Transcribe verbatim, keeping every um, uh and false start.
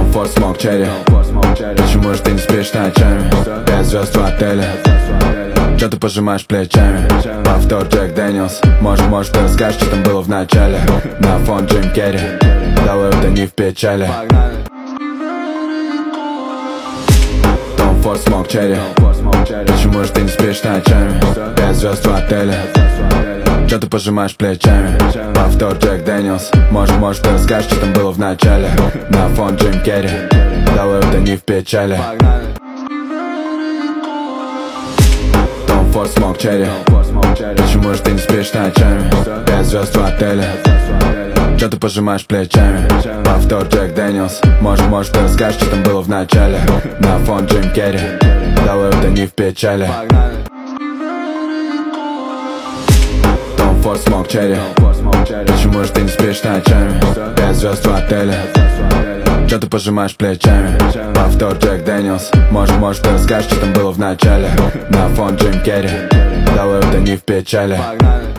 Форс смог черри. Почему же ты не спишь ночами? Пять звезд в отеле. Чё ты пожимаешь плечами? Повтор Джек Дэниелс. Может, может, ты расскажешь, что там было в начале? На фон Джим Керри. Давай утони в печали. Том Форс смог черри. Почему же ты не спишь ночами? Пять звезд в отеле. Чё ты пожимаешь плечами? Повтор Джек Дэниелс. Может, может, ты расскажешь, что там было в начале? На фон Джим Керри. Давай утони в печали. Том Форс смог черри. Почему же ты не спишь ночами? Пять звезд в отеле. Чё ты пожимаешь плечами? Повтор Джек Дэниелс. Может, может, ты расскажешь, что там было в начале? На фон Джим Керри. Давай утони в печали. Том Форс смог черри. Почему же ты не спишь ночами? Пять звезд в отеле. Чё ты пожимаешь плечами? Повтор Джек Дэниелс. Может, может, ты расскажешь, что там было в начале? На фон Джим Керри. Давай утони в печали.